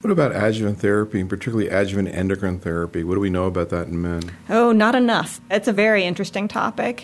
What about adjuvant therapy, and particularly adjuvant endocrine therapy? What do we know about that in men? Oh, not enough. It's a very interesting topic.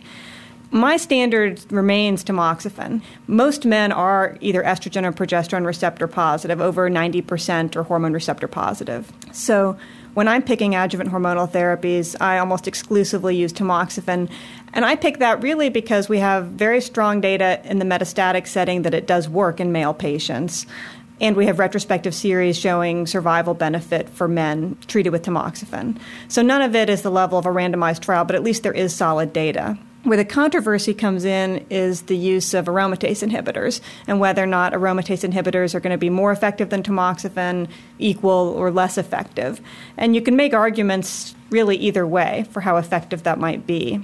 My standard remains tamoxifen. Most men are either estrogen or progesterone receptor positive, over 90%, or hormone receptor positive. So when I'm picking adjuvant hormonal therapies, I almost exclusively use tamoxifen. And I pick that really because we have very strong data in the metastatic setting that it does work in male patients. And we have retrospective series showing survival benefit for men treated with tamoxifen. So none of it is the level of a randomized trial, but at least there is solid data. Where the controversy comes in is the use of aromatase inhibitors and whether or not aromatase inhibitors are going to be more effective than tamoxifen, equal, or less effective. And you can make arguments really either way for how effective that might be.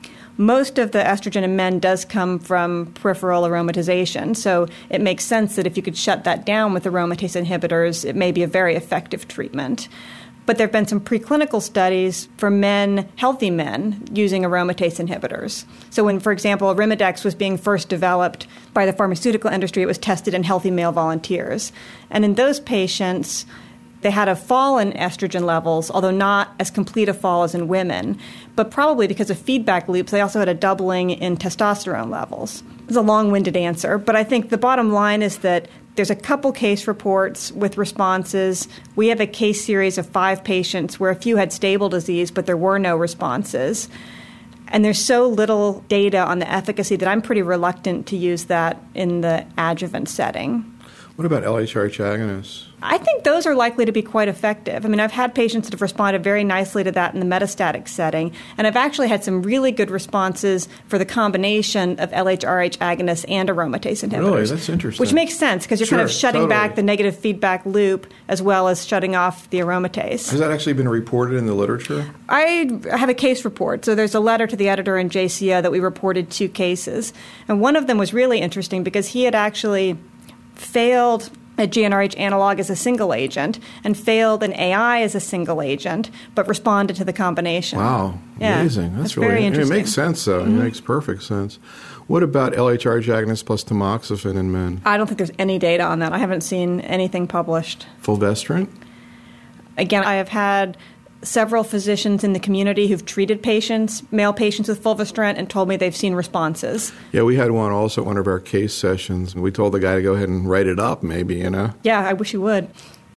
Most of the estrogen in men does come from peripheral aromatization, so it makes sense that if you could shut that down with aromatase inhibitors, it may be a very effective treatment. But there have been some preclinical studies for men, healthy men, using aromatase inhibitors. So when, for example, Arimidex was being first developed by the pharmaceutical industry, it was tested in healthy male volunteers. And in those patients, they had a fall in estrogen levels, although not as complete a fall as in women. But probably because of feedback loops, they also had a doubling in testosterone levels. It's a long-winded answer, but I think the bottom line is that there's a couple case reports with responses. We have a case series of 5 patients where a few had stable disease, but there were no responses. And there's so little data on the efficacy that I'm pretty reluctant to use that in the adjuvant setting. What about LHRH agonists? I think those are likely to be quite effective. I mean, I've had patients that have responded very nicely to that in the metastatic setting, and I've actually had some really good responses for the combination of LHRH agonists and aromatase inhibitors. Really? That's interesting. Which makes sense because you're kind of shutting back the negative feedback loop as well as shutting off the aromatase. Has that actually been reported in the literature? I have a case report. So there's a letter to the editor in JCO that we reported 2 cases. And one of them was really interesting because he had actually failed a GnRH analog as a single agent and failed an AI as a single agent, but responded to the combination. Wow, yeah, amazing. That's really very interesting. It makes sense, though. Mm-hmm. It makes perfect sense. What about LHRH agonists plus tamoxifen in men? I don't think there's any data on that. I haven't seen anything published. Fulvestrant? Again, I have had several physicians in the community who've treated patients, male patients with fulvestrant, and told me they've seen responses. Yeah, we had one also at one of our case sessions. We told the guy to go ahead and write it up, maybe, Yeah, I wish he would.